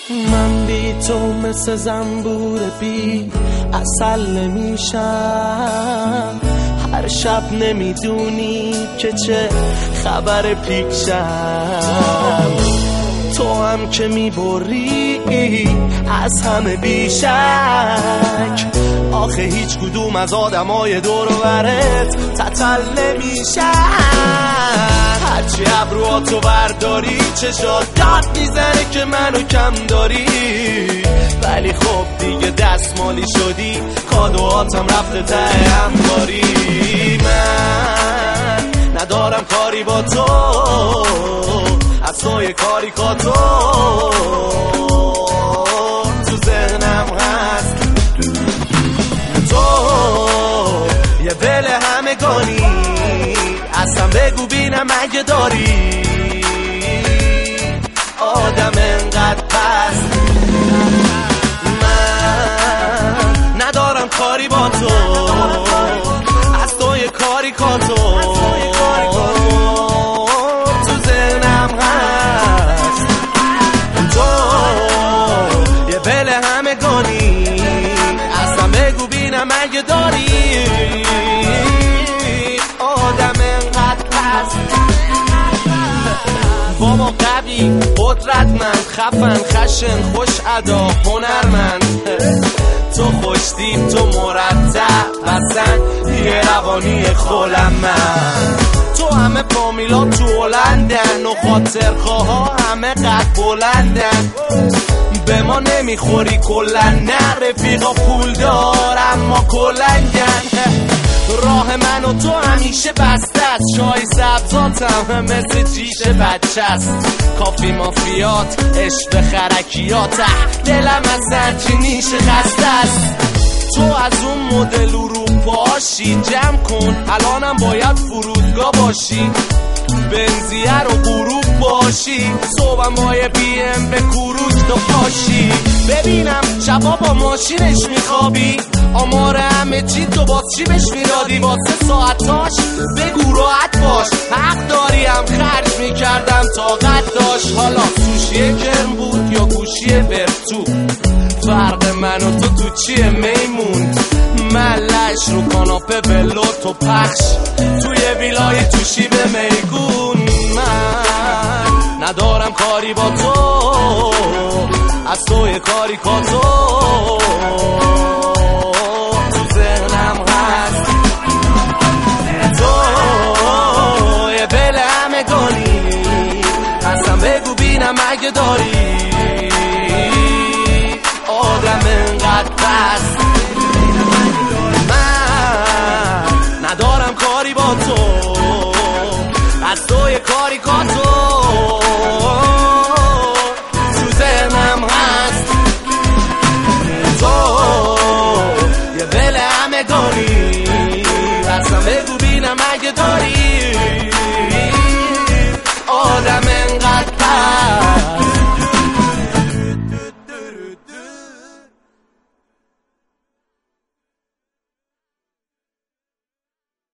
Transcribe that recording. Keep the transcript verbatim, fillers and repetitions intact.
من بی تو مثل زنبور بی عسل نمیشم، هر شب نمیدونی که چه خبر پیشم. تو هم که میبری از همه بیشک، آخه هیچ کدوم از آدمای دور و برت تتل نمیشن. هرچی ابروهاتو برداری چشات داد میزنه که منو کم داری، ولی خب دیگه دستمالی شدی، کادوهاتم رفته ته همکاری. من ندارم کاری با تو، از توی کاریکاتو تو ذهنم هست. تو یه بل همگانی، اصلا بگو بینم اگه داری آدم انقدر پست. من ندارم کاری با تو، از توی کاریکاتو تو ذهنم هست. تو یه بل همگانی، اصلا بگو بینم اگه داری آدم انقدر پست. بابا قوی قدرتمند، خفن خشن خوش ادا هنرمند، تو خوشتیب تو مرتب بسن یه روانی خلمن. تو همه فامیلا تو هلندن و خاطرخواه همه قد بلندن، به ما نمیخوری کلن، نه رفیقا پول دار اما کلنگن. راه من و تو همیشه بسته است، چای سبزاتم مثل جیش بچه است. کافی مافیات عشق خرکیات، دلم از سرچینیش خسته است. تو از اون مدل اروپاشی، جمع کن الانم باید فرودگاه باشی، بنزیه رو غروب باشی، صبحم با یه بی ام به کوروش تو پاشی. ببینم شبا با ماشینش میخوابی، آمار همه چی تو باز چی بهش میدادی واسه ساعتاش؟ بگو راحت باش، حق داریم خرج میکردم طاقت داشت. حالا سوشی گرم بود یا گوشی برتو، فرق من و تو تو چیه میمون؟ من لش رو کاناپه بلو تو پخش، توی ویلای توشی به میگون. من ندارم کاری با تو، از توی کاریکاتو تو ذهنم هست. تو یه بل همگانی، اصلا بگو بینم اگه داری آدم انقدر پست. من ندارم کاری با تو، از توی کاریکاتو